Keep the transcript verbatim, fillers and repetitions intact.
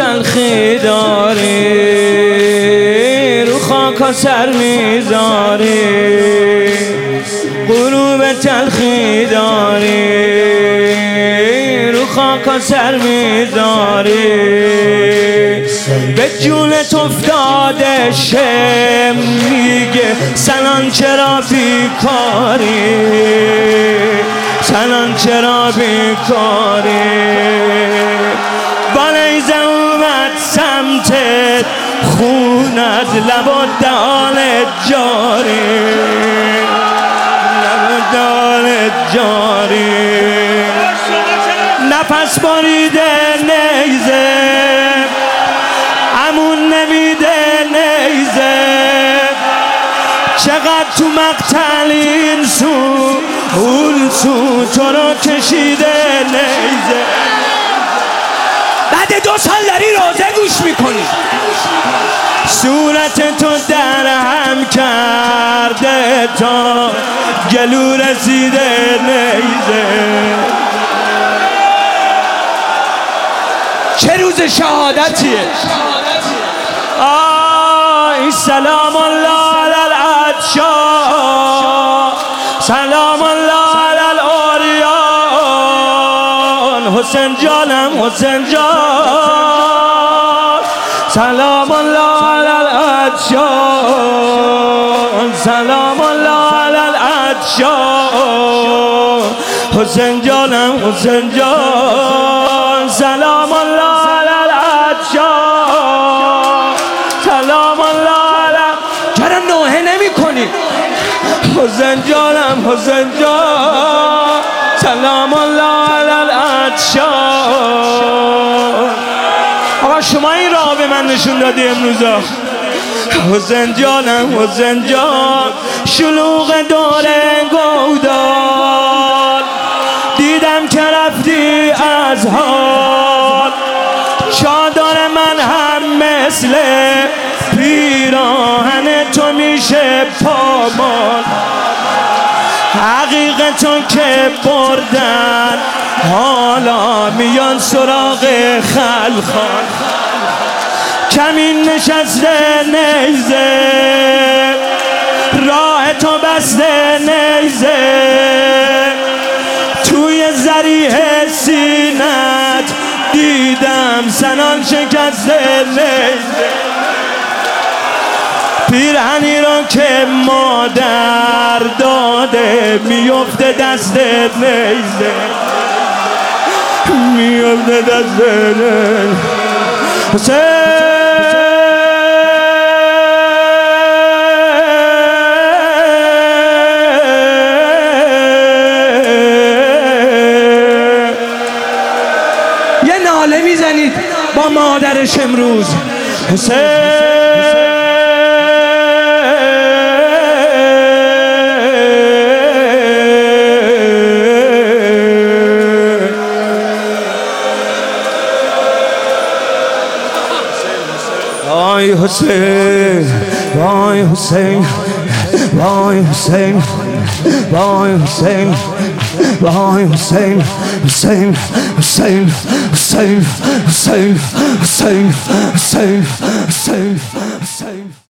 تلخی داری، رو خاک سر میذاری، غروب تلخی داری، رو خاک سر میذاری، به جونت افتاده شم میگه سنان چرا بیکاری، سنان چرا بیکاری، با نیزه اومد سمتت خون از لب و دهانت جاری، لب و دهانت جاری، نفس بریده نیزه امون نمیده نیزه، چقدر تو مقتل این سو اون سو تو رو کشیده نیزه. بعد دو سال داری روزه گوش میکنی، صورت تو در هم کرده تا گلو رسیده نیزه. چه روز شهادتیه. آی سلام الله علی العطشان، سلام الله علی الاریان، حسین جانم حسین جان، سلام الله علی العطشان، سلام الله علی العطشان، حسین جانم حسین جان، سلام الله علی العطشان، سلام الله علی. چرا نوحه نمی کنی؟ حسین جانم حسین جان، سلام الله علی العطشان. آقا شما این راه به من نشون دادی امروزا. حسین جانم حسین جان، شلوغ دوره گودال، دیدم که رفتی از حال، چادر من هم مثل پیراهن تو میشه پامال، حقیقتو که بردن حالا میان سراغ خلخال، کمین نشسته نیزه راه تو بسته نیزه، توی ذریح سینت دیدم سنان شکسته نیزه، پیرهنی رو که مادر داده میفته دست نیزه، میفته دست نیزه. یه ناله میزنید با مادرش امروز. حسین وای حسین وای حسین وای حسین وای حسین وای حسین حسین حسین حسین حسین حسین حسین حسین حسین